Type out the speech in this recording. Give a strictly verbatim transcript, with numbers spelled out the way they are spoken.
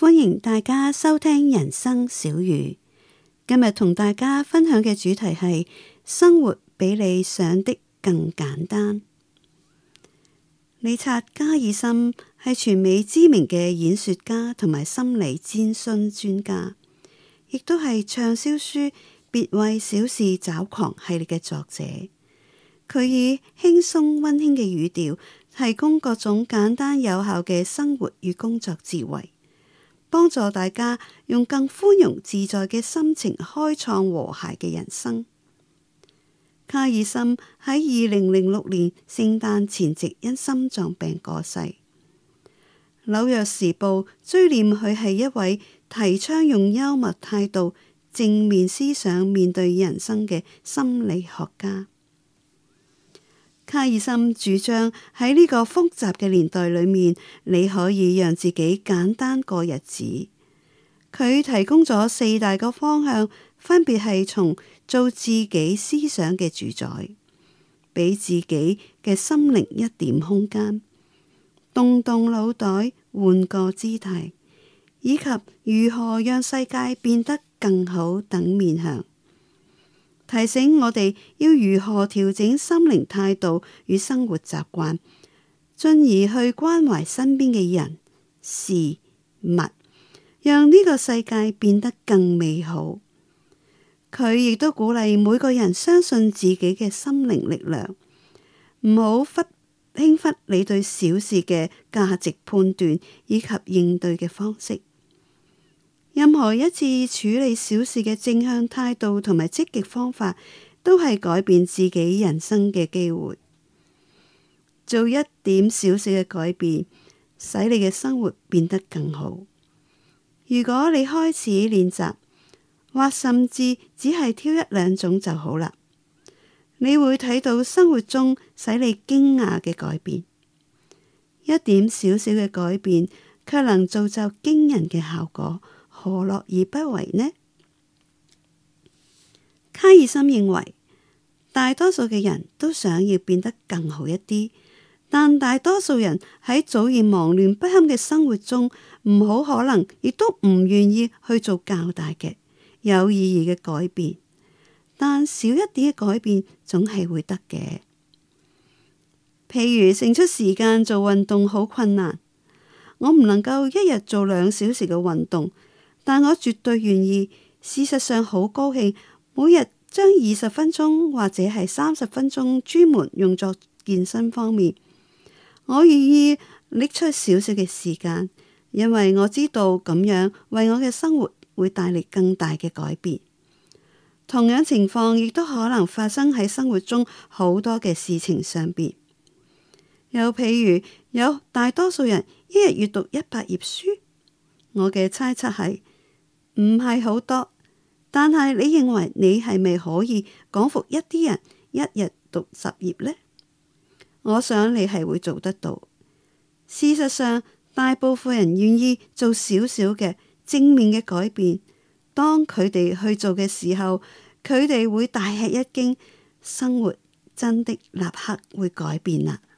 歡迎大家收聽人生小語。今日同大家分享嘅主題係生活比你想的更簡單。理察加爾森係全美知名嘅演說家同埋心理諮詢專家，亦都係暢銷書《別為小事找狂》系列嘅作者。佢以輕鬆溫馨嘅語調，提供各種簡單有效嘅生活與工作智慧，幫助大家用更寬容自在嘅心情開創和諧嘅人生。卡爾森喺二零零六年聖誕前夕因心臟病過世。紐約時報追念佢係一位提倡用幽默態度、正面思想面對人生嘅心理學家。卡爾森主張喺呢個複雜嘅年代裏面，你可以讓自己簡單過日子。佢提供咗四大個方向，分別係從做自己思想嘅主宰，俾自己嘅心靈一點空間，動動腦袋，換個姿態，以及如何讓世界變得更好等面向。提醒我哋要如何調整心靈態度與生活習慣，進而去關懷身邊嘅人事物，讓呢個世界變得更美好。佢亦都鼓勵每個人相信自己嘅心靈力量，唔好忽輕忽你對小事嘅價值判斷以及應對嘅方式。任何一次處理小事嘅正向態度同埋積極方法，都係改變自己人生嘅機會。做一點小小嘅改變，使你嘅生活變得更好。如果你開始練習，或甚至只係挑一兩種就好啦，你會睇到生活中使你驚訝嘅改變。一點小小嘅改變，卻能造就驚人嘅效果。何樂而不為呢？卡爾森認為，大多數嘅人都想要變得更好一啲，但大多數人喺早已忙亂不堪嘅生活中，唔好可能亦都唔願意去做較大嘅有意義嘅改變。但少一啲嘅改變總係會得嘅。譬如騰出時間做運動好困難，我唔能夠一日做兩小時嘅運動。但我絕對願意，事實上好高興，每日將二十分鐘或者係三十分鐘專門用作健身方面。我願意拎出少少嘅時間，因為我知道咁樣為我嘅生活會帶嚟更大嘅改變。同樣情況亦都可能發生喺生活中好多嘅事情上邊。又譬如有大多數人一日閱讀一百頁書，我嘅猜測係，唔係好多，但係你認為你係咪可以講服一啲人一日讀十頁呢？我想你係會做得到。事實上，大部分人願意做少少嘅正面嘅改變，當佢哋去做嘅時候，佢哋會大吃一驚，生活真的立刻會改變啦。